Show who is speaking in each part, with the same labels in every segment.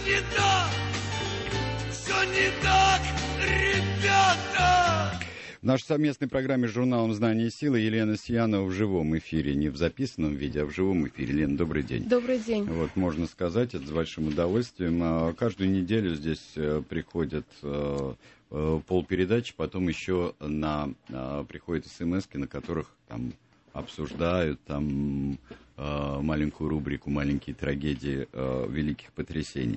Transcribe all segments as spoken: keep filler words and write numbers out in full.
Speaker 1: не так, все не так, ребята.
Speaker 2: В нашей совместной программе с журналом «Знание и сила» Елена Сиянова в живом эфире, не в записанном виде, а в живом эфире. Лена, добрый день.
Speaker 3: Добрый день.
Speaker 2: Вот, можно сказать, это с большим удовольствием. Каждую неделю здесь приходят полпередачи, потом еще на, приходят смс-ки, на которых там обсуждают там маленькую рубрику «Маленькие трагедии великих потрясений».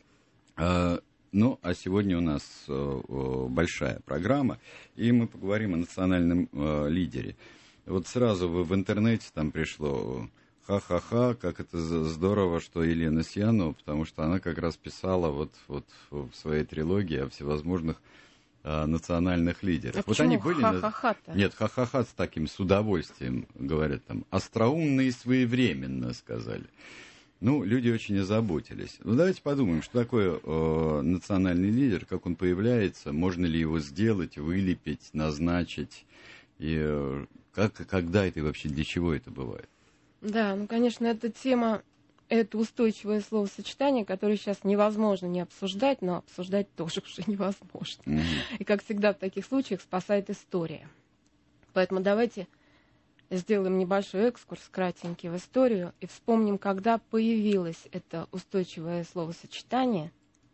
Speaker 2: Ну, а сегодня у нас э, большая программа, и мы поговорим о национальном э, лидере. Вот сразу в, в интернете там пришло ха-ха-ха, как это здорово, что Елена Сиянова, потому что она как раз писала вот, вот в своей трилогии о всевозможных э, национальных лидерах.
Speaker 3: А
Speaker 2: вот
Speaker 3: почему
Speaker 2: они были
Speaker 3: ха-ха-ха-то?
Speaker 2: Нет, ха-ха-ха с таким, с удовольствием, говорят там, остроумно и своевременно, сказали. Ну, люди очень озаботились. Ну, давайте подумаем, что такое э, национальный лидер, как он появляется, можно ли его сделать, вылепить, назначить, и э, как, когда это и вообще для чего это бывает?
Speaker 3: Да, ну, конечно, эта тема, это устойчивое словосочетание, которое сейчас невозможно не обсуждать, но обсуждать тоже уже невозможно. Mm-hmm. И, как всегда в таких случаях, спасает история. Поэтому давайте сделаем небольшой экскурс, кратенький, в историю, и вспомним, когда появилось это устойчивое словосочетание,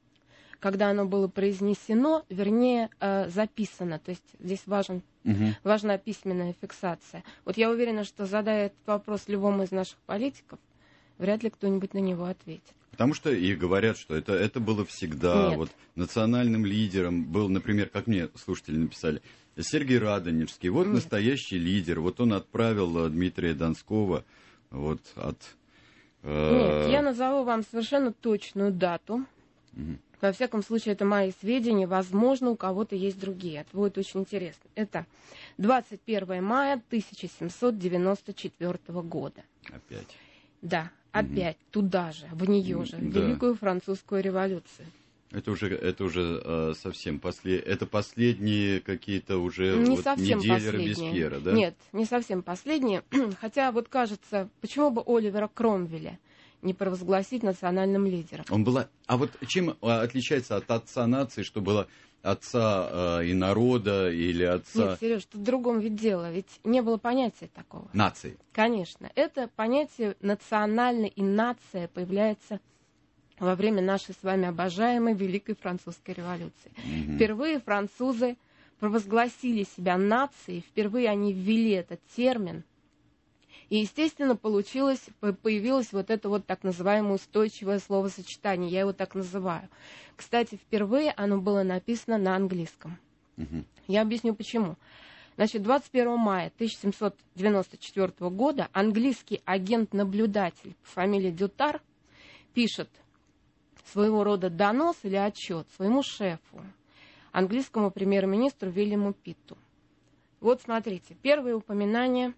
Speaker 3: когда оно было произнесено, вернее, записано. То есть здесь важен, угу. важна письменная фиксация. Вот я уверена, что, задая этот вопрос любому из наших политиков, вряд ли кто-нибудь на него ответит.
Speaker 2: Потому что и говорят, что это, это было всегда.
Speaker 3: Нет.
Speaker 2: Вот национальным лидером был, например, как мне слушатели написали, Сергей Радонежский. Вот Нет. настоящий лидер. Вот он отправил Дмитрия Донского вот, от...
Speaker 3: Э... Нет, я назову вам совершенно точную дату. Угу. Во всяком случае, это мои сведения. Возможно, у кого-то есть другие. Это будет очень интересно. Это двадцать первое мая тысяча семьсот девяносто четвёртого года.
Speaker 2: Опять.
Speaker 3: Да. Опять угу. туда же, в нее же, в
Speaker 2: да.
Speaker 3: Великую Французскую революцию.
Speaker 2: Это уже, это уже э, совсем послед... это последние какие-то уже
Speaker 3: не
Speaker 2: вот
Speaker 3: совсем
Speaker 2: недели
Speaker 3: последние.
Speaker 2: Робеспьера, да?
Speaker 3: Нет, не совсем последние. Хотя вот кажется, почему бы Оливера Кромвеля не провозгласить национальным лидером?
Speaker 2: Он была... А вот чем отличается от отца нации, что было отца э, и народа или отца...
Speaker 3: Нет, Сереж, тут в другом ведь дело. Ведь не было понятия такого.
Speaker 2: Нации.
Speaker 3: Конечно. Это понятие национальной и нация появляется во время нашей с вами обожаемой Великой Французской революции. Mm-hmm. Впервые французы провозгласили себя нацией, впервые они ввели этот термин. И, естественно, получилось, появилось вот это вот так называемое устойчивое словосочетание. Я его так называю. Кстати, впервые оно было написано на английском. Uh-huh. Я объясню, почему. Значит, двадцать первого мая тысяча семьсот девяносто четвёртого года английский агент-наблюдатель по фамилии Дютар пишет своего рода донос или отчет своему шефу, английскому премьер-министру Вильяму Питту. Вот смотрите, первое упоминание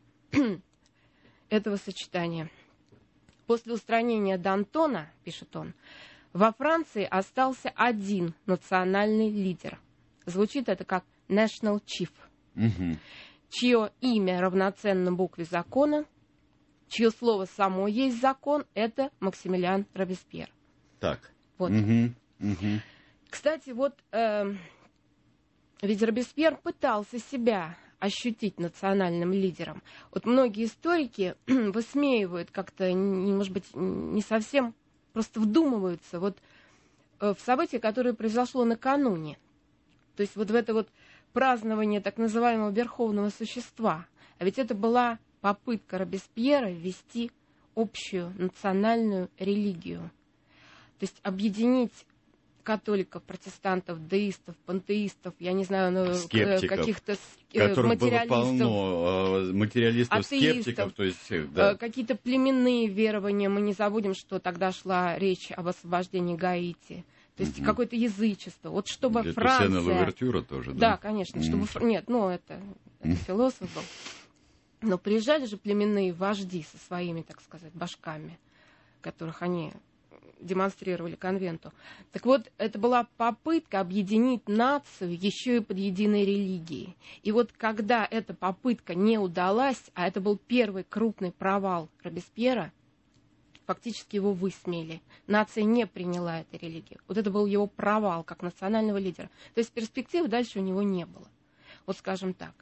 Speaker 3: этого сочетания. После устранения Д'Антона, пишет он, во Франции остался один национальный лидер. Звучит это как National Chief, угу. чье имя равноценно букве закона, чье слово само есть закон, это Максимилиан Робеспьер.
Speaker 2: Так.
Speaker 3: Вот.
Speaker 2: Угу. Угу.
Speaker 3: Кстати, вот э, ведь Робеспьер пытался себя ощутить национальным лидером. Вот многие историки высмеивают как-то, не, может быть, не совсем, просто вдумываются вот в событие, которое произошло накануне. То есть вот в это вот празднование так называемого верховного существа. А ведь это была попытка Робеспьера ввести общую национальную религию. То есть объединить католиков, протестантов, деистов, пантеистов, я не знаю, ну,
Speaker 2: скептиков,
Speaker 3: каких-то
Speaker 2: которых
Speaker 3: материалистов,
Speaker 2: было полно, материалистов,
Speaker 3: атеистов,
Speaker 2: скептиков, то есть всех, да.
Speaker 3: Какие-то племенные верования. Мы не забудем, что тогда шла речь об освобождении Гаити. То есть угу. какое-то язычество. Вот чтобы
Speaker 2: Для
Speaker 3: Франция...
Speaker 2: Для Лавертюра тоже, да?
Speaker 3: Да, конечно. Угу. Чтобы... Нет, ну это, это угу. философ был. Но приезжали же племенные вожди со своими, так сказать, башками, которых они демонстрировали конвенту. Так вот, это была попытка объединить нацию еще и под единой религией. И вот когда эта попытка не удалась, а это был первый крупный провал Робеспьера, фактически его высмеяли. Нация не приняла эту религию. Вот это был его провал как национального лидера. То есть перспективы дальше у него не было. Вот скажем так.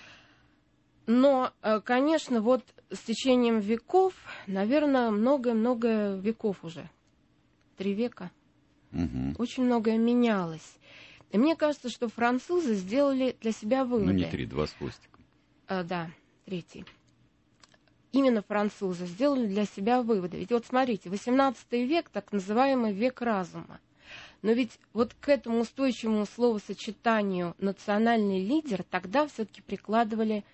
Speaker 3: Но, конечно, вот с течением веков, наверное, много-много веков уже, три века, угу. очень многое менялось. И мне кажется, что французы сделали для себя выводы.
Speaker 2: Ну, не три, два с хвостиком.
Speaker 3: А, да, третий. Именно французы сделали для себя выводы. Ведь вот смотрите, восемнадцатый век, так называемый век разума. Но ведь вот к этому устойчивому словосочетанию «национальный лидер» тогда все-таки прикладывали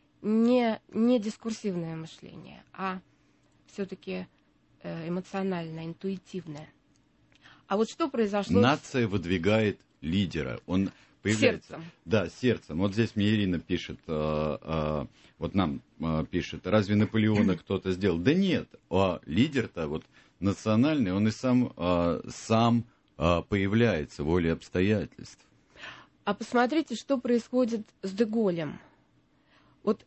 Speaker 3: не, не дискурсивное мышление, а все-таки эмоциональное, интуитивное. А вот что произошло...
Speaker 2: Нация выдвигает лидера. Он появляется...
Speaker 3: Сердцем.
Speaker 2: Да, сердцем. Вот здесь мне Ирина пишет, э, э, вот нам э, пишет, разве Наполеона кто-то сделал? Да нет, а лидер-то вот национальный, он и сам, э, сам э, появляется волей обстоятельств.
Speaker 3: А посмотрите, что происходит с Де-Голлем. Вот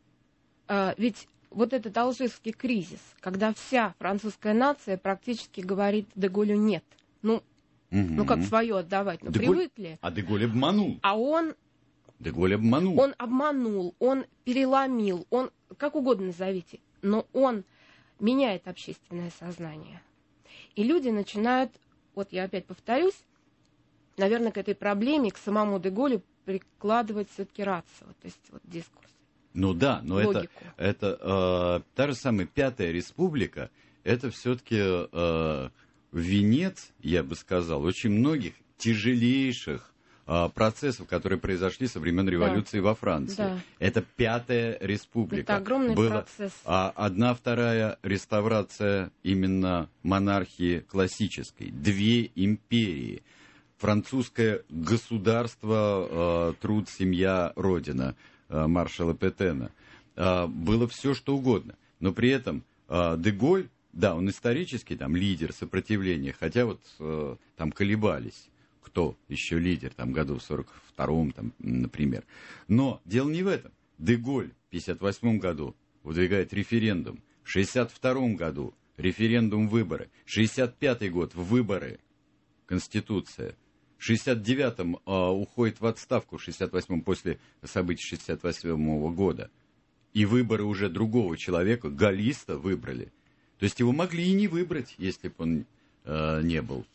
Speaker 3: э, ведь вот этот алжирский кризис, когда вся французская нация практически говорит Де-Голлю нет. Ну, угу. ну как свое отдавать? Ну,
Speaker 2: Де-Голь...
Speaker 3: привыкли.
Speaker 2: А Де-Голь обманул.
Speaker 3: А он...
Speaker 2: Де-Голь обманул.
Speaker 3: Он обманул, он переломил, он, как угодно назовите, но он меняет общественное сознание. И люди начинают, вот я опять повторюсь, наверное, к этой проблеме, к самому Де-Голлю прикладывать все-таки рацио, то есть вот дискурс.
Speaker 2: Ну да, но
Speaker 3: логику.
Speaker 2: это, это э, та же самая Пятая Республика, это все-таки э, венец, я бы сказал, очень многих тяжелейших э, процессов, которые произошли со времен революции да. во Франции. Да. Это Пятая Республика.
Speaker 3: Это огромный
Speaker 2: Была,
Speaker 3: процесс.
Speaker 2: А одна вторая реставрация именно монархии классической. Две империи. Французское государство, э, труд, семья, родина э, маршала Петена. Э, было все, что угодно. Но при этом э, Де-Голь, да, он исторически там лидер сопротивления, хотя вот э, там колебались, кто еще лидер, там году в сорок втором, там, например. Но дело не в этом. Де-Голь в пятьдесят восьмом году выдвигает референдум, в шестьдесят втором году референдум, выборы, шестьдесят пятый год выборы, Конституция. В шестьдесят девятом э, уходит в отставку, в шестьдесят восьмом после событий шестьдесят восьмого года. И выборы уже другого человека, галлиста, выбрали. То есть его могли и не выбрать, если бы он э, не был.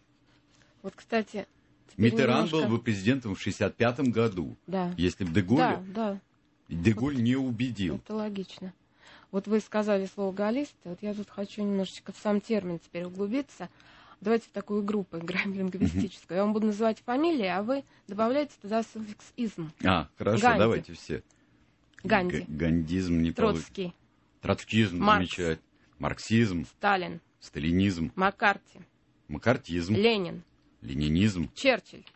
Speaker 3: Вот, кстати,
Speaker 2: Миттеран
Speaker 3: немножко...
Speaker 2: был бы президентом в шестьдесят пятом году.
Speaker 3: Да.
Speaker 2: Если бы Де-Голля...
Speaker 3: Да, да.
Speaker 2: Де-Голь
Speaker 3: вот,
Speaker 2: не убедил.
Speaker 3: Это логично. Вот вы сказали слово «галлист», вот я тут хочу немножечко в сам термин теперь углубиться. Давайте в такую группу играем лингвистическую. Я вам буду называть фамилии, а вы добавляете туда суффикс «изм».
Speaker 2: А, хорошо,
Speaker 3: Ганди.
Speaker 2: Давайте все.
Speaker 3: Ганди.
Speaker 2: Г- гандизм не
Speaker 3: Троцкий.
Speaker 2: Полу... Троцкизм
Speaker 3: Маркс.
Speaker 2: замечает. Марксизм.
Speaker 3: Сталин.
Speaker 2: Сталинизм.
Speaker 3: Маккарти.
Speaker 2: Маккартизм.
Speaker 3: Ленин.
Speaker 2: Ленинизм.
Speaker 3: Черчилль.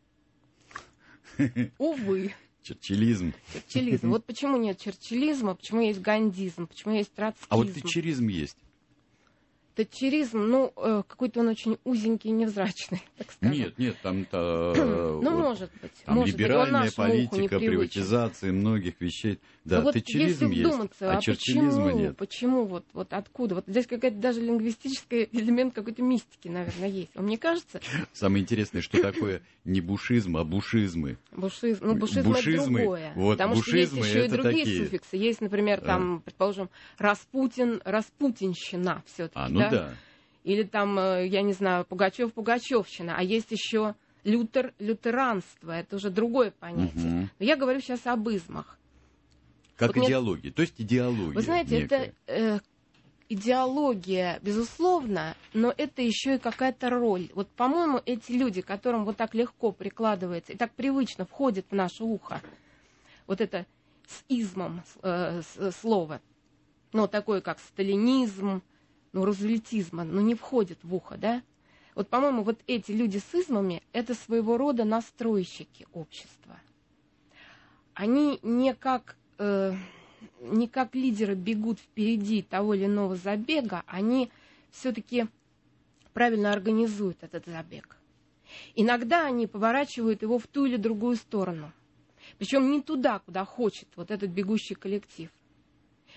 Speaker 3: Увы.
Speaker 2: Черчиллизм.
Speaker 3: Черчиллизм. Вот почему нет черчиллизма, почему есть гандизм, почему есть троцкизм.
Speaker 2: А вот тэтчеризм есть.
Speaker 3: Тэтчеризм, ну, э, какой-то он очень узенький и невзрачный, так сказать.
Speaker 2: Нет, нет, там-то...
Speaker 3: Ну,
Speaker 2: вот,
Speaker 3: может быть.
Speaker 2: Там
Speaker 3: может
Speaker 2: либеральная
Speaker 3: быть, он нашему уху
Speaker 2: политика,
Speaker 3: непривычен.
Speaker 2: приватизация многих вещей. Да,
Speaker 3: вот
Speaker 2: тэтчеризм
Speaker 3: если
Speaker 2: есть,
Speaker 3: вдуматься,
Speaker 2: а,
Speaker 3: а
Speaker 2: черчиллизма
Speaker 3: почему,
Speaker 2: нет.
Speaker 3: Почему, вот, вот откуда? Вот здесь какая-то даже лингвистический элемент какой-то мистики, наверное, есть. Вам не кажется?
Speaker 2: Самое интересное, что такое не бушизм, а бушизмы.
Speaker 3: Бушизм, ну, бушизм
Speaker 2: бушизмы,
Speaker 3: это другое.
Speaker 2: вот,
Speaker 3: потому что есть еще и другие
Speaker 2: такие.
Speaker 3: суффиксы. Есть, например, там, а. предположим, Распутин, Распутинщина все-таки.
Speaker 2: А, ну да. да.
Speaker 3: Или там, я не знаю, Пугачев, Пугачевщина. А есть еще Лютер, лютеранство. Это уже другое понятие. Угу. Но я говорю сейчас об измах.
Speaker 2: Как
Speaker 3: вот
Speaker 2: идеология. Мне... То есть идеология.
Speaker 3: Вы знаете,
Speaker 2: некая.
Speaker 3: это э, идеология, безусловно, но это еще и какая-то роль. Вот, по-моему, эти люди, которым вот так легко прикладывается и так привычно входит в наше ухо, вот это с измом э, с, слово, ну, такое как сталинизм, ну, рузвельтизма, ну, не входит в ухо, да? Вот, по-моему, вот эти люди с измами — это своего рода настройщики общества. Они не как, э, не как лидеры бегут впереди того или иного забега, они все-таки правильно организуют этот забег. Иногда они поворачивают его в ту или другую сторону. Причем не туда, куда хочет вот этот бегущий коллектив.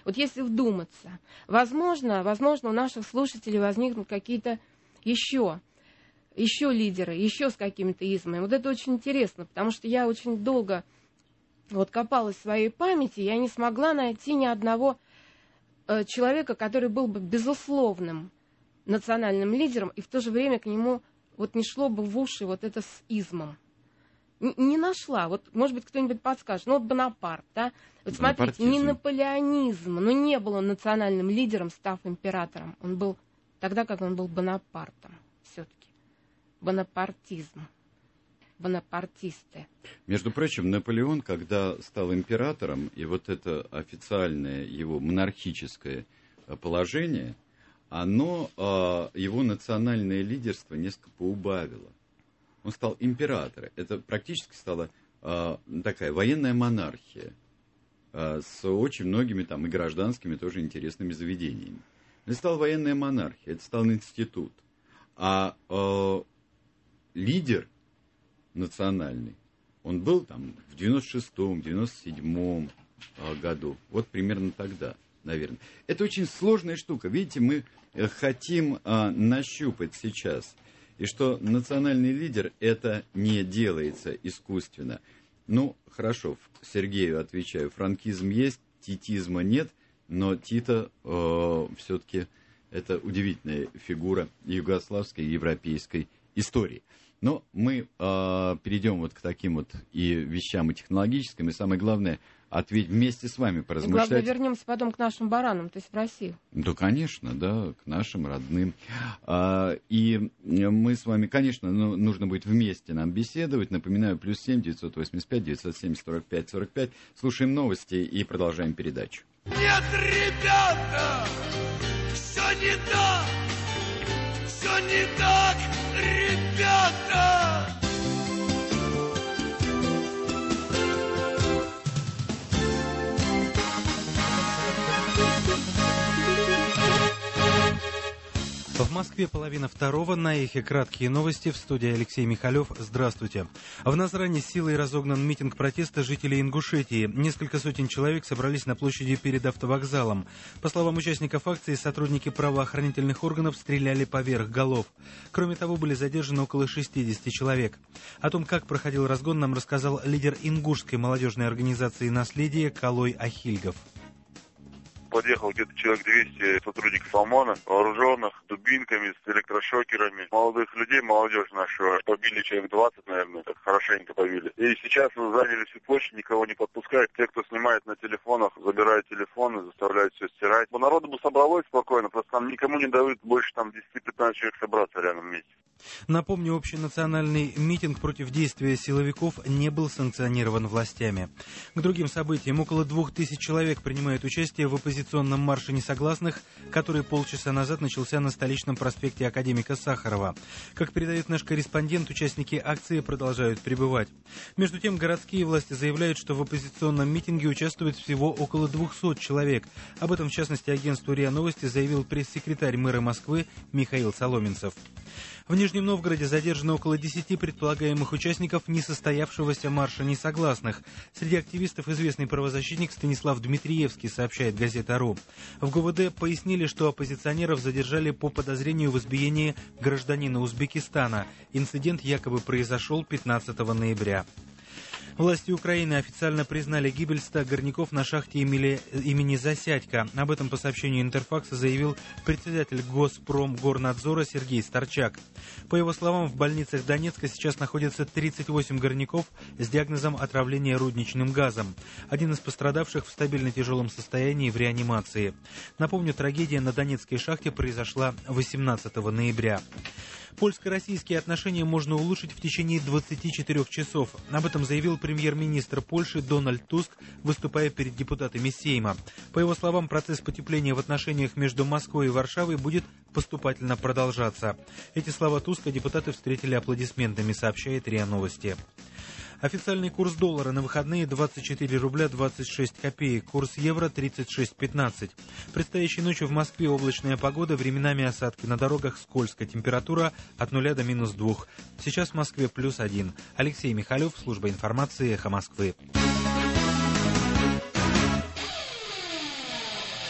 Speaker 3: Вот если вдуматься, возможно, возможно, у наших слушателей возникнут какие-то еще, еще лидеры, еще с какими-то измами. Вот это очень интересно, потому что я очень долго вот копалась в своей памяти, я не смогла найти ни одного э, человека, который был бы безусловным национальным лидером, и в то же время к нему вот не шло бы в уши вот это с измом. Н- не нашла. Вот, может быть, кто-нибудь подскажет. Ну, вот Бонапарт, да? Вот смотрите, не наполеонизм, но не был он национальным лидером, став императором. Он был тогда, как он был Бонапартом все-таки. Бонапартизм. Бонапартисты.
Speaker 2: Между прочим, Наполеон, когда стал императором, и вот это официальное его монархическое положение, оно его национальное лидерство несколько поубавило. Он стал императором. Это практически стала такая военная монархия с очень многими там и гражданскими тоже интересными заведениями. Это стала военная монархия, это стал институт. А лидер национальный, он был там в девяносто шестом, девяносто седьмом году, вот примерно тогда, наверное. Это очень сложная штука. Видите, мы хотим а, нащупать сейчас, и что национальный лидер, это не делается искусственно. Ну, хорошо, Сергею отвечаю, франкизм есть, титизма нет, но Тита э, все-таки это удивительная фигура югославской и европейской истории. Но мы э, перейдем вот к таким вот и вещам и технологическим, и самое главное, ответь вместе с вами поразмышлять.
Speaker 3: И главное, вернемся потом к нашим баранам, то есть в Россию.
Speaker 2: Да, конечно, да, к нашим родным. А, и мы с вами, конечно, ну, нужно будет вместе нам беседовать. Напоминаю, плюс семь девятьсот восемьдесят пять девятьсот семьдесят сорок пять сорок пять. Слушаем новости и продолжаем передачу.
Speaker 1: Нет, ребята, все не так, все не так, ребята.
Speaker 4: В Москве половина второго, на Эхе краткие новости, в студии Алексей Михалев. Здравствуйте. В Назране силой разогнан митинг протеста жителей Ингушетии. Несколько сотен человек собрались на площади перед автовокзалом. По словам участников акции, сотрудники правоохранительных органов стреляли поверх голов. Кроме того, были задержаны около шестидесяти человек. О том, как проходил разгон, нам рассказал лидер ингушской молодежной организации «Наследие» Калой Ахильгов.
Speaker 5: Подъехал где-то человек двести сотрудников ОМОНа, вооруженных дубинками, с электрошокерами. Молодых людей, молодежь нашу, побили человек двадцать, наверное, так хорошенько побили. И сейчас заняли всю площадь, никого не подпускают. Те, кто снимает на телефонах, забирают телефоны, заставляют все стирать. По народу бы собралось спокойно, просто там никому не дают больше там десять-пятнадцать человек собраться рядом вместе.
Speaker 4: Напомню, общенациональный митинг против действия силовиков не был санкционирован властями. К другим событиям, около двух тысяч человек принимают участие в оппозиционном марше несогласных, который полчаса назад начался на столичном проспекте Академика Сахарова. Как передает наш корреспондент, участники акции продолжают прибывать. Между тем, городские власти заявляют, что в оппозиционном митинге участвует всего около двухсот человек. Об этом, в частности, агентству РИА Новости заявил пресс-секретарь мэра Москвы Михаил Соломенцев. В Нижнем Новгороде задержано около десяти предполагаемых участников несостоявшегося марша несогласных. Среди активистов известный правозащитник Станислав Дмитриевский, сообщает газета РУ. В ГУВД пояснили, что оппозиционеров задержали по подозрению в избиении гражданина Узбекистана. Инцидент якобы произошел пятнадцатого ноября. Власти Украины официально признали гибель ста горняков на шахте имени, имени Засядько. Об этом по сообщению Интерфакса заявил председатель Госпромгорнадзора Сергей Старчак. По его словам, в больницах Донецка сейчас находятся тридцать восемь горняков с диагнозом отравления рудничным газом. Один из пострадавших в стабильно тяжелом состоянии в реанимации. Напомню, трагедия на Донецкой шахте произошла восемнадцатого ноября. Польско-российские отношения можно улучшить в течение двадцати четырёх часов. Об этом заявил премьер-министр Польши Дональд Туск, выступая перед депутатами Сейма. По его словам, процесс потепления в отношениях между Москвой и Варшавой будет поступательно продолжаться. Эти слова Туска депутаты встретили аплодисментами, сообщает РИА Новости. Официальный курс доллара на выходные двадцать четыре рубля двадцать шесть копеек, курс евро тридцать шесть пятнадцать. Предстоящей ночью в Москве облачная погода, временами осадки, на дорогах скользко, температура от нуля до минус двух. Сейчас в Москве плюс один. Алексей Михалев, служба информации «Эхо Москвы».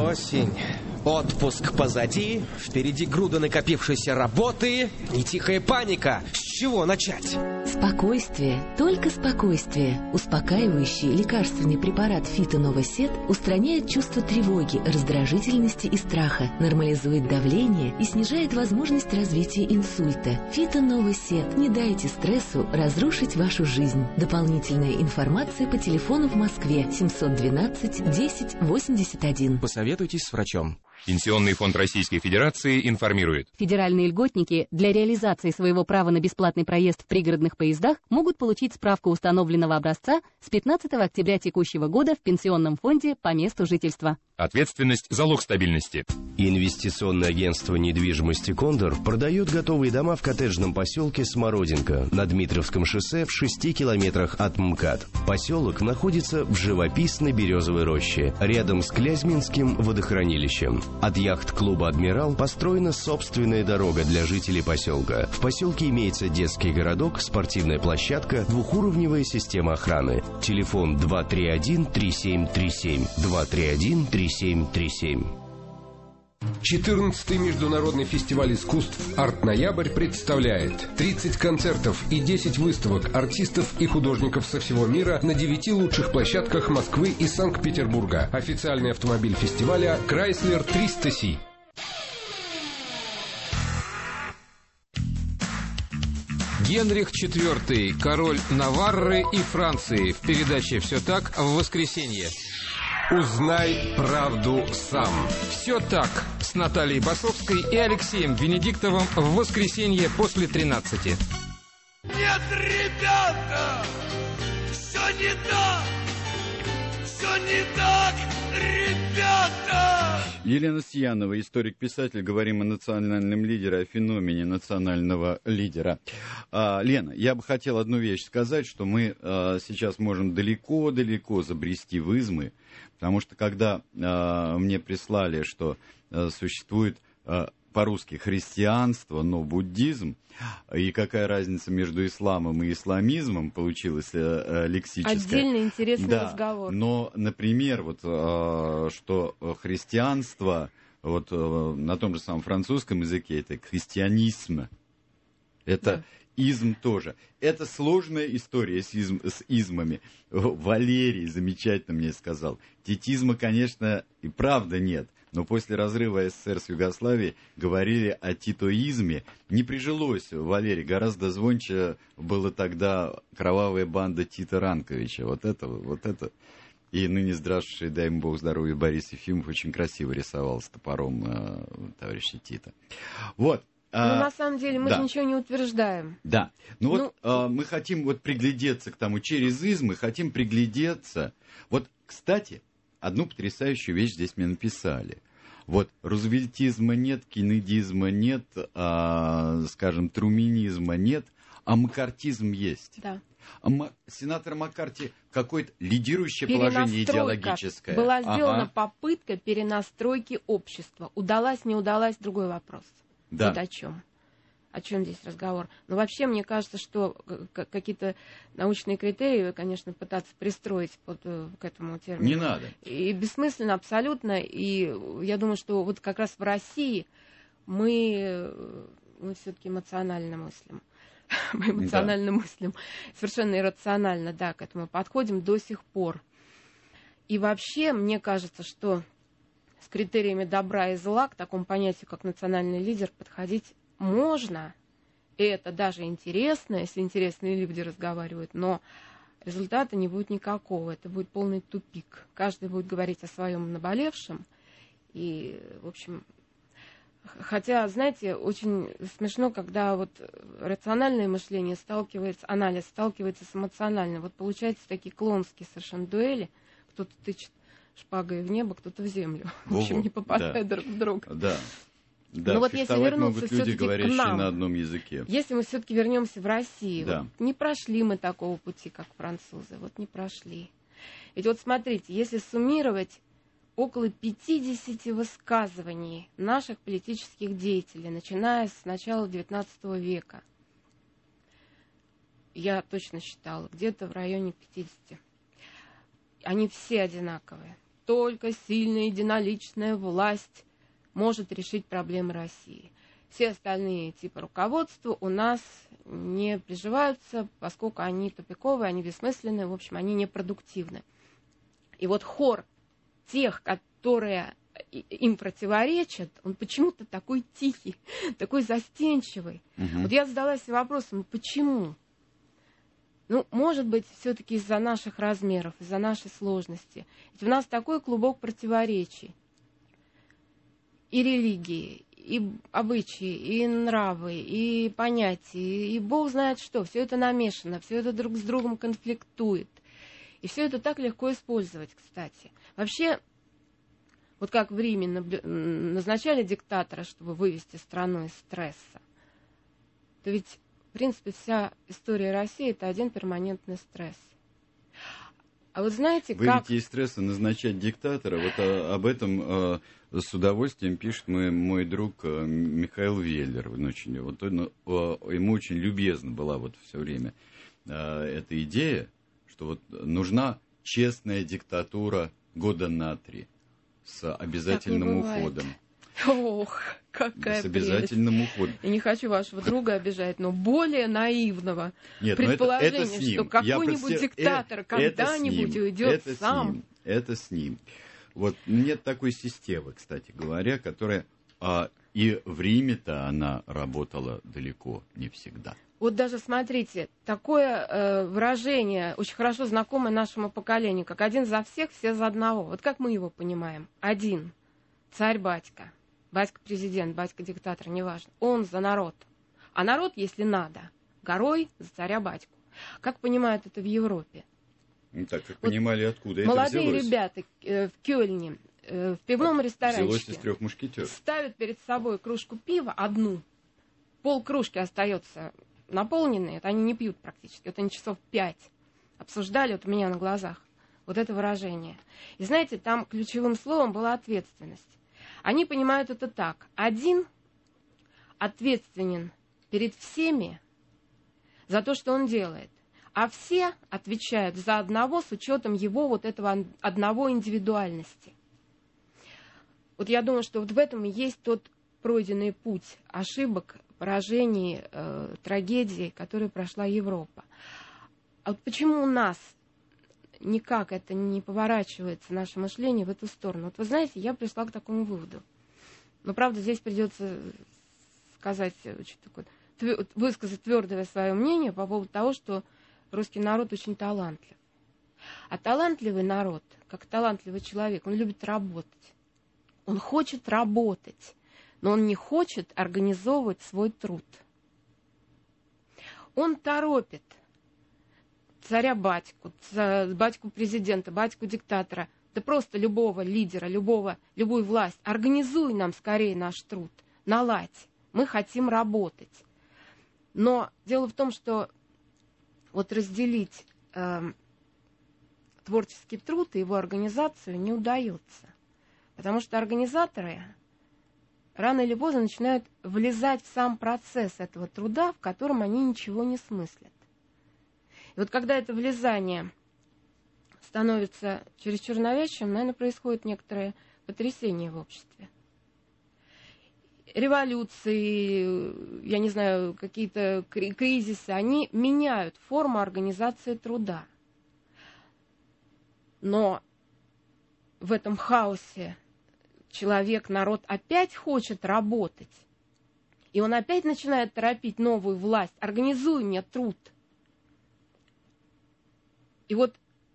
Speaker 6: Осень. Отпуск позади, впереди груда накопившейся работы и тихая паника. С чего начать?
Speaker 7: Спокойствие, только спокойствие. Успокаивающий лекарственный препарат Фитоновосет устраняет чувство тревоги, раздражительности и страха, нормализует давление и снижает возможность развития инсульта. Фитоновосет. Не дайте стрессу разрушить вашу жизнь. Дополнительная информация по телефону в Москве семьсот двенадцать десять восемьдесят один.
Speaker 6: Посоветуйтесь с врачом.
Speaker 8: Пенсионный фонд Российской Федерации информирует.
Speaker 9: Федеральные льготники для реализации своего права на бесплатный проезд в пригородных поездах могут получить справку установленного образца с пятнадцатого октября текущего года в Пенсионном фонде по месту жительства.
Speaker 8: Ответственность – залог стабильности.
Speaker 10: Инвестиционное агентство недвижимости «Кондор» продает готовые дома в коттеджном поселке Смородинка на Дмитровском шоссе в шести километрах от МКАД. Поселок находится в живописной березовой роще, рядом с Клязьминским водохранилищем. От яхт-клуба «Адмирал» построена собственная дорога для жителей поселка. В поселке имеется детский городок, спортивная площадка, двухуровневая система охраны. Телефон два три один три семь три семь, два три один три семь три семь.
Speaker 11: четырнадцатый международный фестиваль искусств «Арт-Ноябрь» представляет тридцать концертов и десять выставок артистов и художников со всего мира на девяти лучших площадках Москвы и Санкт-Петербурга. Официальный автомобиль фестиваля «Крайслер триста си».
Speaker 12: Генрих четвёртый, король Наварры и Франции. В передаче «Все так» в воскресенье.
Speaker 11: Узнай правду сам.
Speaker 12: Все так с Натальей Басовской и Алексеем Венедиктовым в воскресенье после тринадцати.
Speaker 1: Нет, ребята, все не так, все не так, ребята.
Speaker 2: Елена Сиянова, историк-писатель. Говорим о национальном лидере, о феномене национального лидера. А, Лена, я бы хотел одну вещь сказать, что мы а, сейчас можем далеко-далеко забрести в измы, потому что когда а, мне прислали, что а, существует а, по-русски христианство, но буддизм, и какая разница между исламом и исламизмом получилась э, лексическая.
Speaker 3: Отдельный интересный
Speaker 2: да,
Speaker 3: разговор.
Speaker 2: Но, например, вот, э, что христианство вот, э, на том же самом французском языке это христианизм, это да. Изм тоже. Это сложная история с, изм, с измами. Валерий замечательно мне сказал. Тетизма, конечно, и правда нет. Но после разрыва СССР с Югославией говорили о титоизме. Не прижилось, Валерий, гораздо звонче было тогда кровавая банда Тита Ранковича. Вот это, вот это. И ныне здравствующий, дай ему Бог здоровья, Борис Ефимов очень красиво рисовал с топором э, товарища Тита. Вот.
Speaker 3: Но а, на самом деле мы да. же ничего не утверждаем.
Speaker 2: Да. Ну, ну вот а, мы хотим вот приглядеться к тому, через измы хотим приглядеться. Вот, кстати, одну потрясающую вещь здесь мне написали. Вот рузвельтизма нет, кеннедизма нет, а, скажем, труминизма нет, а маккартизм есть.
Speaker 3: Да.
Speaker 2: А ма- сенатор Маккарти какое-то лидирующее положение идеологическое.
Speaker 3: Была сделана
Speaker 2: ага.
Speaker 3: попытка перенастройки общества. Удалась, не удалась, другой вопрос.
Speaker 2: Да.
Speaker 3: Вот о чем. О чем здесь разговор? Но вообще, мне кажется, что какие-то научные критерии, конечно, пытаться пристроить под, к этому термину.
Speaker 2: Не надо.
Speaker 3: И бессмысленно абсолютно. И я думаю, что вот как раз в России мы, мы все-таки эмоционально мыслим. Мы эмоционально да. мыслим. Совершенно иррационально, да, к этому подходим до сих пор. И вообще, мне кажется, что с критериями добра и зла к такому понятию, как национальный лидер, подходить можно, и это даже интересно, если интересные люди разговаривают, но результата не будет никакого, это будет полный тупик. Каждый будет говорить о своем наболевшем, и, в общем, хотя, знаете, очень смешно, когда вот рациональное мышление сталкивается, анализ сталкивается с эмоциональным. Вот получается такие клонские совершенно дуэли, кто-то тычет шпагой в небо, кто-то в землю. В общем, не попадая да. друг в друга.
Speaker 2: Да. Да,
Speaker 3: но вот если вернуться
Speaker 2: люди, говорящие
Speaker 3: к нам,
Speaker 2: на одном языке.
Speaker 3: Если мы все-таки вернемся в Россию,
Speaker 2: да.
Speaker 3: вот не прошли мы такого пути, как французы, вот не прошли. Ведь вот смотрите, если суммировать около пятидесяти высказываний наших политических деятелей, начиная с начала девятнадцатого века, я точно считала, где-то в районе пятидесяти, они все одинаковые. только сильная единоличная власть может решить проблемы России. Все остальные типы руководства у нас не приживаются, поскольку они тупиковые, они бессмысленные, в общем, они непродуктивны. И вот хор тех, которые им противоречат, он почему-то такой тихий, такой застенчивый. Угу. Вот я задалась вопросом, почему? Ну, может быть, все-таки из-за наших размеров, из-за нашей сложности. Ведь у нас такой клубок противоречий. И религии, и обычаи, и нравы, и понятия, и бог знает что. Все это намешано, все это друг с другом конфликтует. И все это так легко использовать, кстати. Вообще, вот как в Риме назначали диктатора, чтобы вывести страну из стресса, то ведь, в принципе, вся история России – это один перманентный стресс. А вот знаете,
Speaker 2: Вывести
Speaker 3: как...
Speaker 2: из стресса, назначать диктатора, вот а, об этом а, с удовольствием пишет мой, мой друг а, Михаил Веллер. Он очень, вот он, а, ему очень любезна была вот все время а, эта идея, что вот нужна честная диктатура года на три с обязательным уходом.
Speaker 3: Ох, какая
Speaker 2: С обязательным
Speaker 3: прелесть.
Speaker 2: уходом.
Speaker 3: Я не хочу вашего друга обижать, но более наивного
Speaker 2: Нет,
Speaker 3: предположения,
Speaker 2: это, это
Speaker 3: что какой-нибудь
Speaker 2: просто...
Speaker 3: диктатор
Speaker 2: это,
Speaker 3: когда-нибудь
Speaker 2: это
Speaker 3: уйдет
Speaker 2: это
Speaker 3: сам.
Speaker 2: С ним, это с ним. Вот нет такой системы, кстати говоря, которая... А, и в Риме-то она работала далеко не всегда.
Speaker 3: Вот даже смотрите, такое э, выражение, очень хорошо знакомое нашему поколению, как один за всех, все за одного. Вот как мы его понимаем? Один. Царь-батька. Батька-президент, батька-диктатор, неважно. Он за народ. А народ, если надо, горой за царя-батьку. Как понимают это в Европе?
Speaker 2: Ну, так как
Speaker 3: вот
Speaker 2: понимали, откуда
Speaker 3: молодые
Speaker 2: это взялось.
Speaker 3: ребята э, в Кёльне, э, в пивном
Speaker 2: Взялось
Speaker 3: ресторанчике
Speaker 2: из трех мушкетеров.
Speaker 3: ставят перед собой кружку пива, одну. Пол кружки остается наполненной, это они не пьют практически, это они часов пять обсуждали вот у меня на глазах вот это выражение. И знаете, там ключевым словом была ответственность. Они понимают это так. Один ответственен перед всеми за то, что он делает, а все отвечают за одного с учетом его вот этого одного индивидуальности. Вот я думаю, что вот в этом и есть тот пройденный путь ошибок, поражений, э, трагедий, которые прошла Европа. А вот почему у нас никак это не поворачивается, наше мышление, в эту сторону? Вот вы знаете, я пришла к такому выводу. Но, правда, здесь придется сказать, очень такое, твер, высказать твердое свое мнение по поводу того, что русский народ очень талантлив. А талантливый народ, как талантливый человек, он любит работать. Он хочет работать, но он не хочет организовывать свой труд. Он торопит царя-батьку, батьку-президента, батьку-диктатора, да просто любого лидера, любого, любую власть. Организуй нам скорее наш труд, наладь. Мы хотим работать. Но дело в том, что вот разделить э, творческий труд и его организацию не удается. Потому что организаторы рано или поздно начинают влезать в сам процесс этого труда, в котором они ничего не смыслят. И вот когда это влезание становится чересчур навязчивым, наверное, происходит некоторое потрясение в обществе. Революции, я не знаю, какие-то кризисы, они меняют форму организации труда. Но в этом хаосе человек, народ опять хочет работать. И он опять начинает торопить новую власть. Организуй мне труд. И вот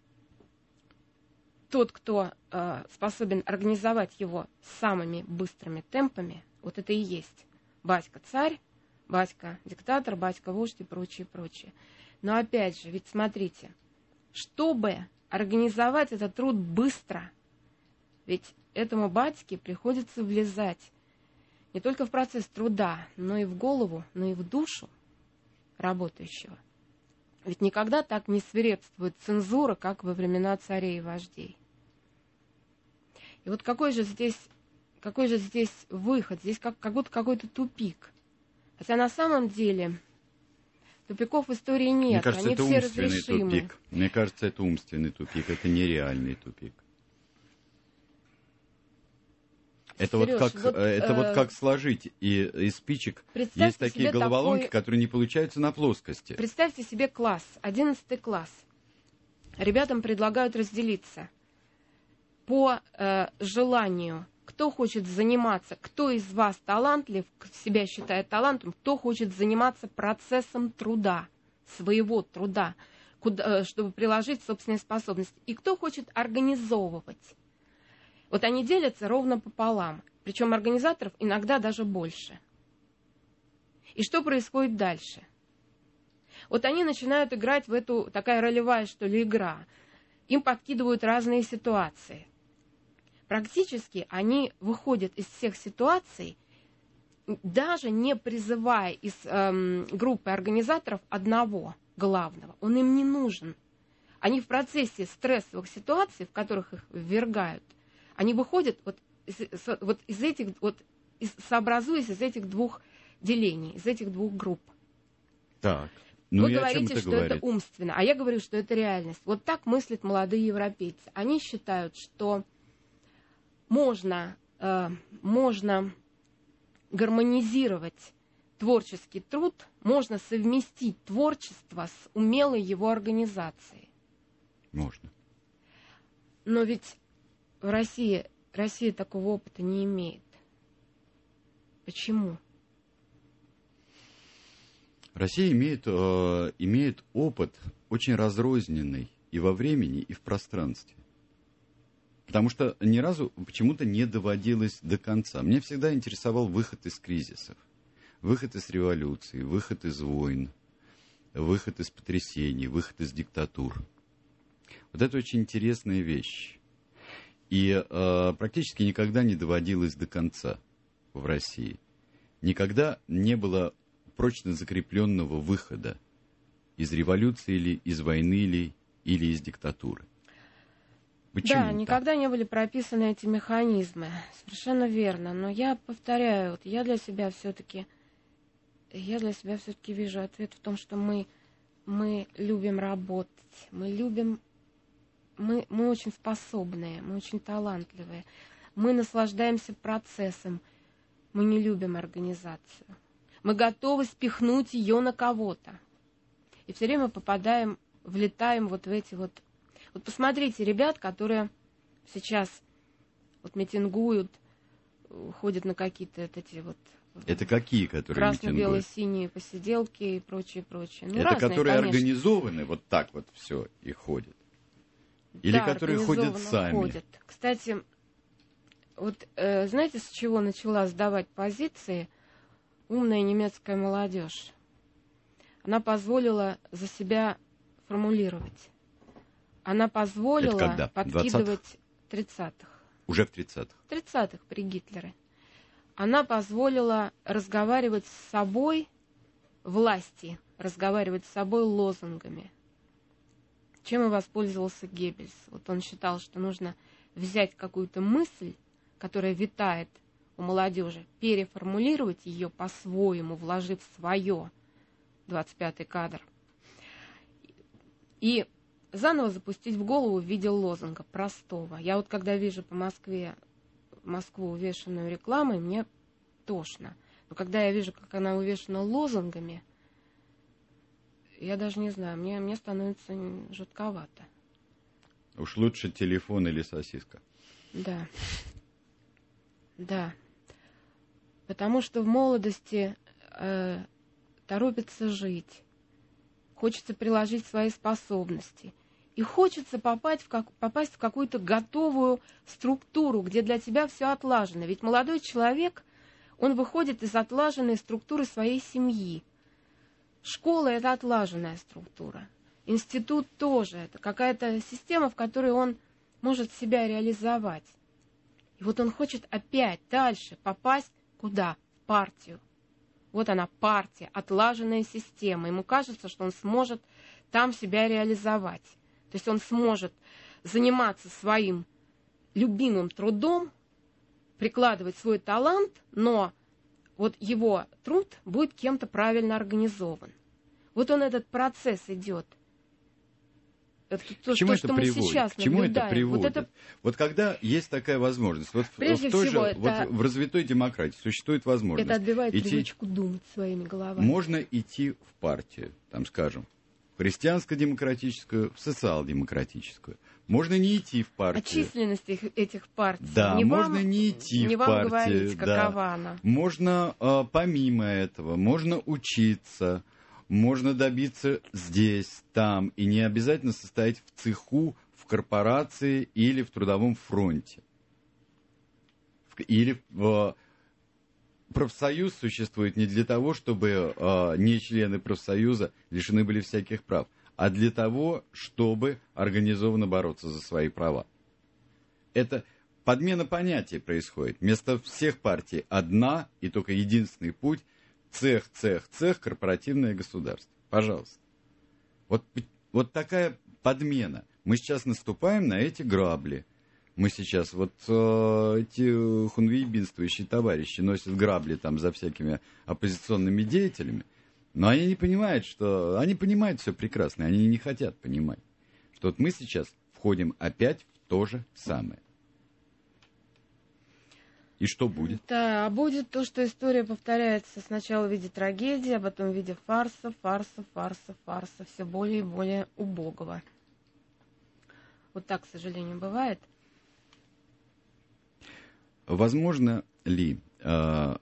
Speaker 3: тот, кто э, способен организовать его самыми быстрыми темпами, вот это и есть батька-царь, батька-диктатор, батька-вождь и прочее, прочее. Но опять же, ведь смотрите, чтобы организовать этот труд быстро, ведь этому батьке приходится влезать не только в процесс труда, но и в голову, но и в душу работающего. Ведь никогда так не свирепствует цензура, как во времена царей и вождей. И вот какой же здесь, какой же здесь выход? Здесь как, как будто какой-то тупик. Хотя на самом деле тупиков в истории нет.
Speaker 2: Мне кажется,
Speaker 3: они
Speaker 2: это
Speaker 3: все
Speaker 2: умственный
Speaker 3: разрешимы.
Speaker 2: тупик. Мне кажется, это умственный тупик, это нереальный тупик. Это,
Speaker 3: Сереж,
Speaker 2: вот, как,
Speaker 3: вот,
Speaker 2: это
Speaker 3: э...
Speaker 2: вот как сложить и, из спичек.
Speaker 3: Представьте
Speaker 2: есть такие головоломки,
Speaker 3: такой...
Speaker 2: которые не получаются на плоскости.
Speaker 3: Представьте себе класс, одиннадцатый класс. Ребятам предлагают разделиться по э, желанию. Кто хочет заниматься, кто из вас талантлив, себя считает талантом, кто хочет заниматься процессом труда, своего труда, куда, чтобы приложить собственные способности. И кто хочет организовывать. Вот они делятся ровно пополам. Причем организаторов иногда даже больше. И что происходит дальше? Вот они начинают играть в эту, такая ролевая, что ли, игра. Им подкидывают разные ситуации. Практически они выходят из всех ситуаций, даже не призывая из эм, группы организаторов одного главного. Он им не нужен. Они в процессе стрессовых ситуаций, в которых их ввергают, они выходят вот из, вот из этих, вот, из, сообразуясь из этих двух делений, из этих двух групп.
Speaker 2: Так. Ну,
Speaker 3: Вы говорите, что
Speaker 2: говорит?
Speaker 3: это умственно, а я говорю, что это реальность. Вот так мыслят молодые европейцы. Они считают, что можно, э, можно гармонизировать творческий труд, можно совместить творчество с умелой его организацией.
Speaker 2: Можно.
Speaker 3: Но ведь в России, Россия такого опыта не имеет. Почему?
Speaker 2: Россия имеет, э, имеет опыт очень разрозненный и во времени, и в пространстве. Потому что ни разу почему-то не доводилось до конца. Меня всегда интересовал выход из кризисов, выход из революции, выход из войн, выход из потрясений, выход из диктатур. Вот это очень интересная вещь. И э, практически никогда не доводилось до конца в России. Никогда не было прочно закрепленного выхода из революции или из войны или, или из диктатуры. Почему
Speaker 3: да, никогда так? Не были прописаны эти механизмы. Совершенно верно. Но я повторяю, вот я для себя все-таки, я для себя все-таки вижу ответ в том, что мы, мы любим работать, мы любим, мы, мы очень способные, мы очень талантливые, мы наслаждаемся процессом, мы не любим организацию. Мы готовы спихнуть ее на кого-то. И все время попадаем, влетаем вот в эти вот... Вот посмотрите, ребят, которые сейчас вот митингуют, ходят на какие-то вот эти вот...
Speaker 2: Это какие, которые
Speaker 3: красно-бело-синие посиделки и прочее, прочее. Ну,
Speaker 2: это
Speaker 3: разные,
Speaker 2: которые
Speaker 3: конечно.
Speaker 2: Организованы вот так вот все и ходят? Или
Speaker 3: да,
Speaker 2: которые ходят сами?
Speaker 3: Ходят. Кстати, вот э, знаете, с чего начала сдавать позиции умная немецкая молодежь? Она позволила за себя формулировать. Она позволила подкидывать тридцатых.
Speaker 2: Уже в тридцатых.
Speaker 3: В тридцатых при Гитлере. Она позволила разговаривать с собой, власти, разговаривать с собой лозунгами. Чем и воспользовался Геббельс. Вот он считал, что нужно взять какую-то мысль, которая витает у молодежи, переформулировать ее по-своему, вложив свое, двадцать пятый кадр, и заново запустить в голову в виде лозунга простого. Я вот когда вижу по Москве, Москву увешанную рекламой, мне тошно. Но когда я вижу, как она увешана лозунгами, я даже не знаю, мне, мне становится жутковато.
Speaker 2: Уж лучше телефон или сосиска.
Speaker 3: Да. Да. Потому что в молодости э, торопится жить. Хочется приложить свои способности. И хочется попасть в, как, попасть в какую-то готовую структуру, где для тебя все отлажено. Ведь молодой человек, он выходит из отлаженной структуры своей семьи. Школа – это отлаженная структура. Институт тоже. Это какая-то система, в которой он может себя реализовать. И вот он хочет опять дальше попасть куда? В партию. Вот она, партия, отлаженная система. Ему кажется, что он сможет там себя реализовать. То есть он сможет заниматься своим любимым трудом, прикладывать свой талант, но вот его труд будет кем-то правильно организован. Вот он этот процесс идет. Это
Speaker 2: К
Speaker 3: то,
Speaker 2: чему
Speaker 3: то,
Speaker 2: это
Speaker 3: что мы
Speaker 2: приводит?
Speaker 3: сейчас
Speaker 2: К чему
Speaker 3: наблюдаем.
Speaker 2: это приводит?
Speaker 3: Вот, это...
Speaker 2: вот когда есть такая возможность, вот
Speaker 3: Прежде
Speaker 2: в, в, той
Speaker 3: всего,
Speaker 2: же,
Speaker 3: это...
Speaker 2: вот в развитой демократии существует возможность.
Speaker 3: Это отбивает
Speaker 2: идти...
Speaker 3: привычку думать своими головами.
Speaker 2: Можно идти в партию, там, скажем, в христианско-демократическую, в социал-демократическую. Можно не идти в партию.
Speaker 3: А численность их, этих партий?
Speaker 2: Да,
Speaker 3: не
Speaker 2: можно
Speaker 3: вам,
Speaker 2: не идти
Speaker 3: не
Speaker 2: в
Speaker 3: вам
Speaker 2: партию.
Speaker 3: говорить, какова
Speaker 2: да.
Speaker 3: она.
Speaker 2: Можно а, помимо этого, можно учиться, можно добиться здесь, там, и не обязательно состоять в цеху, в корпорации или в трудовом фронте. Или в... Профсоюз существует не для того, чтобы э, не члены профсоюза лишены были всяких прав, а для того, чтобы организованно бороться за свои права. Это подмена понятий происходит. Вместо всех партий одна и только единственный путь – цех, цех, цех, корпоративное государство. Пожалуйста. Вот, вот такая подмена. Мы сейчас наступаем на эти грабли. Мы сейчас, вот э, эти хунвейбинствующие товарищи носят грабли там за всякими оппозиционными деятелями, но они не понимают, что... Они понимают все прекрасно, они не хотят понимать, что вот мы сейчас входим опять в то же самое. И что будет?
Speaker 3: Да, а будет то, что история повторяется сначала в виде трагедии, а потом в виде фарса, фарса, фарса, фарса, все более и более убогого. Вот так, к сожалению, бывает.
Speaker 2: Возможно ли, э,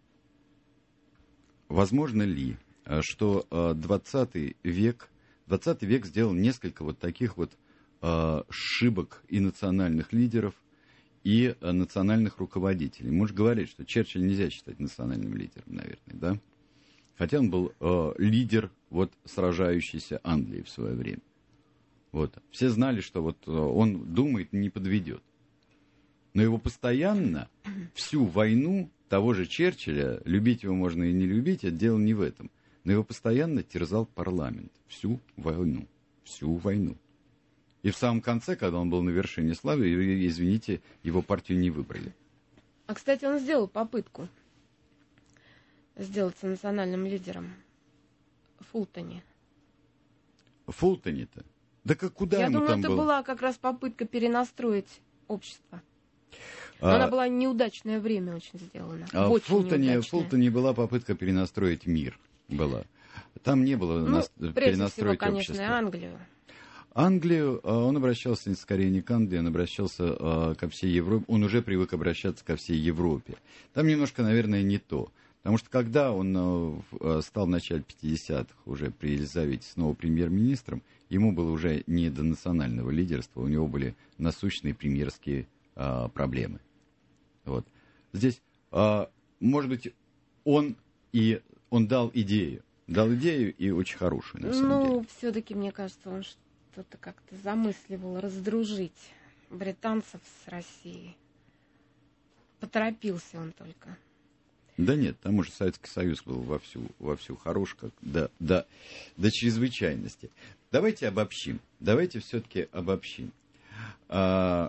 Speaker 2: возможно ли, что двадцатый век, двадцатый век сделал несколько вот таких вот э, ошибок и национальных лидеров, и э, национальных руководителей? Можно говорить, что Черчилль нельзя считать национальным лидером, наверное, да? Хотя он был э, лидер вот сражающейся Англии в свое время. Вот. Все знали, что вот э, он думает, не подведет. Но его постоянно, всю войну того же Черчилля, любить его можно и не любить, это дело не в этом, но его постоянно терзал парламент. Всю войну. Всю войну. И в самом конце, когда он был на вершине славы, извините, его партию не выбрали.
Speaker 3: А, кстати, он сделал попытку сделаться национальным лидером в Фултоне.
Speaker 2: В Фултоне-то? Да как куда
Speaker 3: Я
Speaker 2: ему
Speaker 3: думаю,
Speaker 2: там
Speaker 3: это
Speaker 2: было?
Speaker 3: была как раз попытка перенастроить общество. Но
Speaker 2: А,
Speaker 3: она была неудачное время очень сделана.
Speaker 2: а
Speaker 3: очень
Speaker 2: в Фултоне, в
Speaker 3: неудачное.
Speaker 2: Фултоне была попытка перенастроить мир. Была. Там не было
Speaker 3: Ну,
Speaker 2: нас-
Speaker 3: прежде
Speaker 2: перенастроить
Speaker 3: всего, конечно,
Speaker 2: общество.
Speaker 3: Англию.
Speaker 2: Англию, а, он обращался скорее не к Англии, он обращался а, ко всей Европе. Он уже привык обращаться ко всей Европе. Там немножко, наверное, не то. Потому что когда он а, в- а, стал в начале пятидесятых уже при Елизавете снова премьер-министром, ему было уже не до национального лидерства, у него были насущные премьерские а, проблемы. Вот. Здесь, а, может быть, он и он дал идею. Дал идею и очень хорошую, на самом деле.
Speaker 3: Ну, все-таки, мне кажется, он что-то как-то замысливал раздружить британцев с Россией. Поторопился он только.
Speaker 2: Да нет, там уже Советский Союз был вовсю, вовсю хорош, как до, до, до чрезвычайности. Давайте обобщим. Давайте все-таки обобщим. А,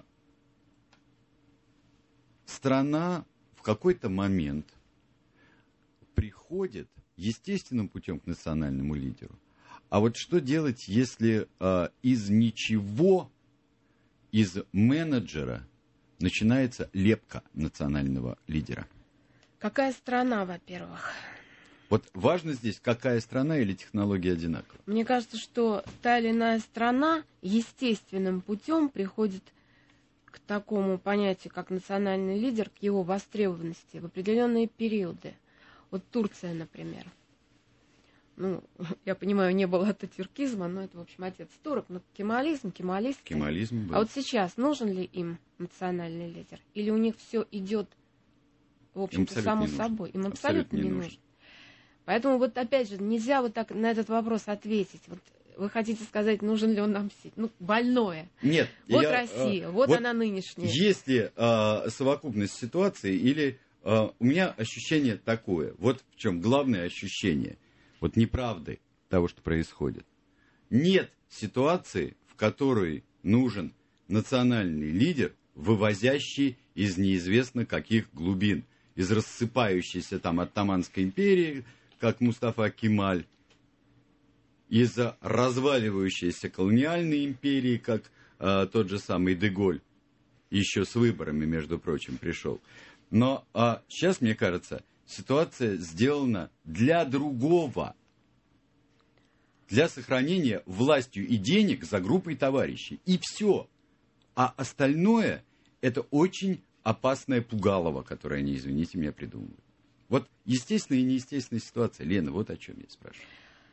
Speaker 2: страна в какой-то момент приходит естественным путем к национальному лидеру. А вот что делать, если а, из ничего, из менеджера начинается лепка национального лидера?
Speaker 3: Какая страна, во-первых?
Speaker 2: Вот важно здесь, какая страна или технология одинакова.
Speaker 3: Мне кажется, что та или иная страна естественным путем приходит к такому понятию, как национальный лидер, к его востребованности в определенные периоды. Вот Турция, например. Ну, я понимаю, не было ататюркизма, но это, в общем, отец турок. Но кемализм, кемалисты.
Speaker 2: Кемализм был.
Speaker 3: А вот сейчас нужен ли им национальный лидер? Или у них все идет, в общем-то, само собой? Им абсолютно, абсолютно не нужен. нужен. Поэтому вот опять же, нельзя вот так на этот вопрос ответить. Вот вы хотите сказать, нужен ли он нам все? Ну, больное.
Speaker 2: Нет.
Speaker 3: Вот
Speaker 2: я,
Speaker 3: Россия,
Speaker 2: а,
Speaker 3: вот,
Speaker 2: вот
Speaker 3: она нынешняя.
Speaker 2: Если а, совокупность ситуации, или а, у меня ощущение такое, вот в чем главное ощущение, вот неправды того, что происходит. Нет ситуации, в которой нужен национальный лидер, вывозящий из неизвестно каких глубин, из рассыпающейся там Оттоманской империи, как Мустафа Кемаль, из-за разваливающейся колониальной империи, как э, тот же самый Деголь, еще с выборами, между прочим, пришел. Но э, сейчас, мне кажется, ситуация сделана для другого. Для сохранения властью и денег за группой товарищей. И все. А остальное – это очень опасное пугалово, которое они, извините меня, придумывают. Вот естественная и неестественная ситуация. Лена, вот о чем я спрашиваю.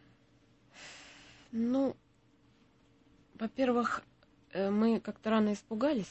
Speaker 3: Ну, во-первых, мы как-то рано испугались.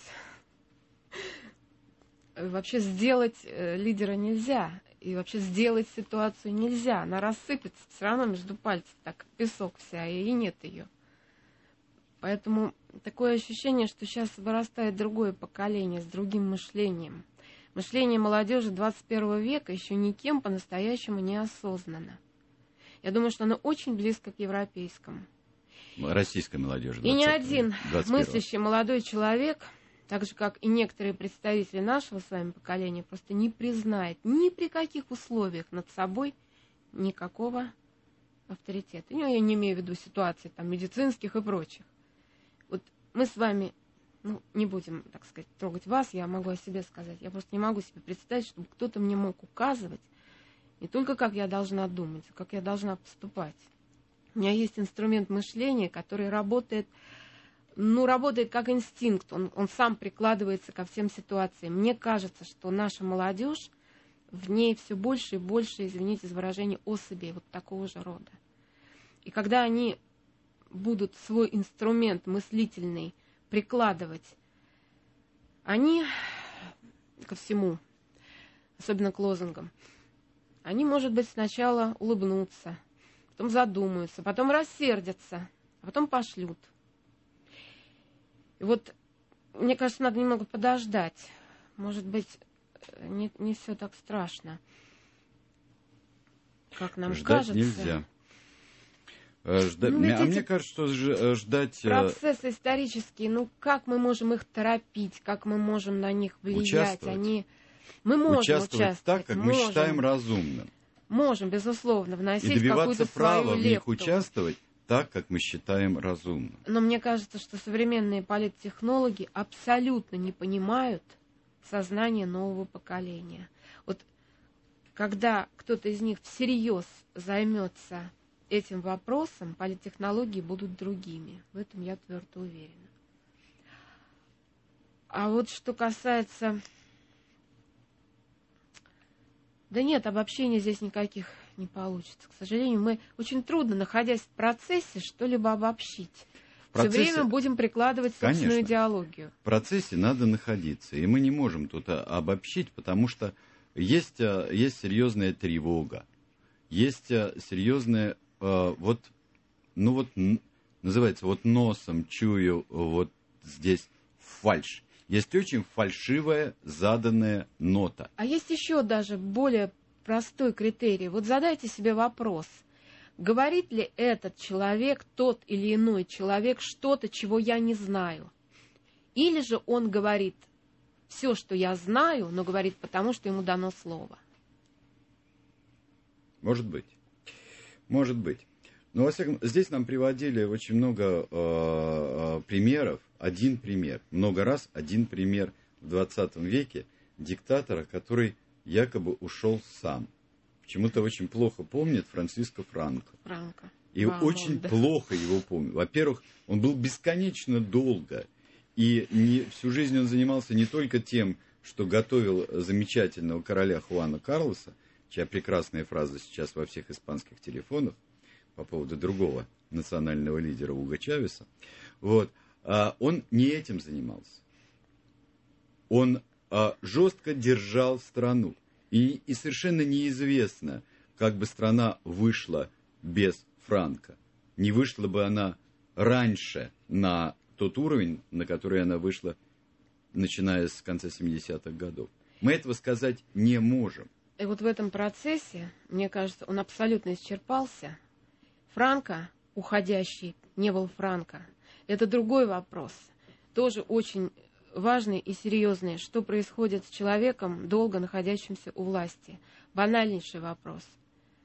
Speaker 3: Вообще сделать лидера нельзя. И вообще сделать ситуацию нельзя. Она рассыпется все равно между пальцев, так песок вся, и нет ее. Поэтому такое ощущение, что сейчас вырастает другое поколение с другим мышлением. Мышление молодежи двадцать первого века еще никем по-настоящему не осознано. Я думаю, что оно очень близко к европейскому.
Speaker 2: Российской молодежи.
Speaker 3: И ни один мыслящий молодой человек, так же, как и некоторые представители нашего с вами поколения, просто не признает ни при каких условиях над собой никакого авторитета. Ну, я не имею в виду ситуации там, медицинских и прочих. Вот мы с вами, ну, не будем, так сказать, трогать вас, я могу о себе сказать. Я просто не могу себе представить, чтобы кто-то мне мог указывать не только как я должна думать, а как я должна поступать. У меня есть инструмент мышления, который работает... Ну, работает как инстинкт, он, он сам прикладывается ко всем ситуациям. Мне кажется, что наша молодежь, в ней все больше и больше, извините за выражение, особей вот такого же рода. И когда они будут свой инструмент мыслительный прикладывать, они ко всему, особенно к лозунгам, они, может быть, сначала улыбнутся, потом задумаются, потом рассердятся, а потом пошлют. И вот, мне кажется, надо немного подождать. Может быть, не, не все так страшно, как нам
Speaker 2: ждать
Speaker 3: кажется.
Speaker 2: Нельзя. Ждать.
Speaker 3: Ну,
Speaker 2: а мне кажется, что ждать...
Speaker 3: Процессы исторические, ну как мы можем их торопить, как мы можем на них влиять? Они... Мы можем
Speaker 2: участвовать,
Speaker 3: участвовать
Speaker 2: так, как
Speaker 3: можем,
Speaker 2: мы считаем разумным.
Speaker 3: Можем, безусловно, вносить
Speaker 2: и добиваться
Speaker 3: какую-то
Speaker 2: права
Speaker 3: свою
Speaker 2: в них
Speaker 3: лепту.
Speaker 2: участвовать так, как мы считаем разумным.
Speaker 3: Но мне кажется, что современные политтехнологи абсолютно не понимают сознание нового поколения. Вот когда кто-то из них всерьез займется этим вопросом, политтехнологии будут другими. В этом я твердо уверена. А вот что касается... Да нет, обобщений здесь никаких не получится. К сожалению, мы очень трудно, находясь в процессе, что-либо обобщить. В процессе... Все время будем прикладывать собственную
Speaker 2: Конечно.
Speaker 3: идеологию.
Speaker 2: В процессе надо находиться. И мы не можем тут обобщить, потому что есть, есть серьезная тревога. Есть серьезная, вот, ну вот, называется, вот носом чую вот здесь фальшь. Есть очень фальшивая заданная нота.
Speaker 3: А есть еще даже более простой критерий. Вот задайте себе вопрос. Говорит ли этот человек, тот или иной человек, что-то, чего я не знаю? Или же он говорит все, что я знаю, но говорит потому, что ему дано слово?
Speaker 2: Может быть. Может быть. Но, во всяком, здесь нам приводили очень много э, примеров. Один пример. Много раз один пример в двадцатом веке диктатора, который якобы ушел сам. Почему-то очень плохо помнит Франциско Франко.
Speaker 3: Франко.
Speaker 2: И
Speaker 3: Вау,
Speaker 2: очень
Speaker 3: да.
Speaker 2: плохо его помнит. Во-первых, он был бесконечно долго. И не, всю жизнь он занимался не только тем, что готовил замечательного короля Хуана Карлоса, чья прекрасная фраза сейчас во всех испанских телефонах, по поводу другого национального лидера Уго Чавеса, вот, а, он не этим занимался. Он а, жестко держал страну. И, и совершенно неизвестно, как бы страна вышла без Франко. Не вышла бы она раньше на тот уровень, на который она вышла, начиная с конца семидесятых годов. Мы этого сказать не можем.
Speaker 3: И вот в этом процессе, мне кажется, он абсолютно исчерпался. Франко, уходящий, не был Франко. Это другой вопрос. Тоже очень важный и серьезный. Что происходит с человеком, долго находящимся у власти? Банальнейший вопрос.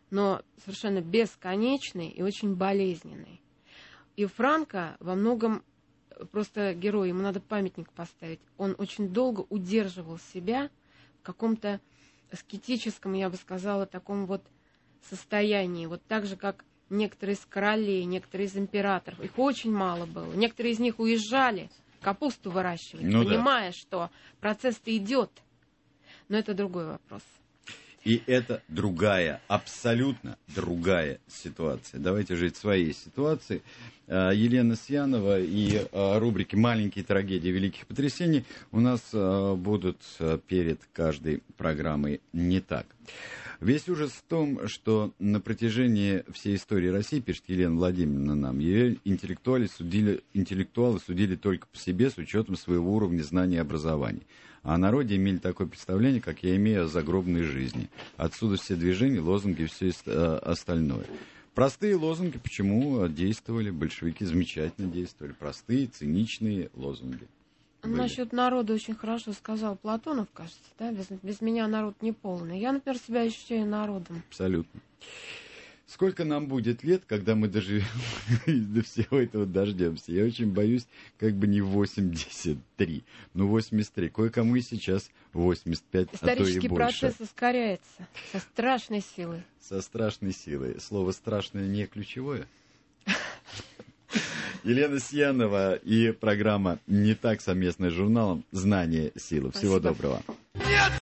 Speaker 3: но совершенно бесконечный и очень болезненный. И Франко во многом просто герой, ему надо памятник поставить. Он очень долго удерживал себя в каком-то аскетическом, я бы сказала, таком вот состоянии. Вот так же, как некоторые из королей, некоторые из императоров. Их очень мало было. Некоторые из них уезжали капусту выращивать, ну, понимая, да. что процесс-то идет. Но это другой вопрос.
Speaker 2: И это другая, абсолютно другая ситуация. Давайте жить в своей ситуации. Елена Сьянова и рубрики «Маленькие трагедии великих потрясений» у нас будут перед каждой программой «Не так». Весь ужас в том, что на протяжении всей истории России, пишет Елена Владимировна нам, ее интеллектуалы судили, интеллектуалы судили только по себе с учетом своего уровня знаний и образования. А о народе имели такое представление, как я имею о загробной жизни. Отсюда все движения, лозунги и все остальное. Простые лозунги почему действовали? Большевики замечательно действовали. Простые, циничные лозунги.
Speaker 3: Были. Насчет народа очень хорошо сказал Платонов, кажется, да? Без, без меня народ не полный. Я, например, себя ощущаю народом.
Speaker 2: Абсолютно. Сколько нам будет лет, когда мы доживем до всего этого дождемся? Я очень боюсь, как бы не восемьдесят три. Ну, восемьдесят три. Кое-кому и сейчас восемьдесят пять, а то и больше.
Speaker 3: Исторический процесс ускоряется со страшной силой.
Speaker 2: Со страшной силой. Слово «страшное» не ключевое. Елена Сьянова и программа «Не так» совместная с журналом «Знание силы». Всего доброго.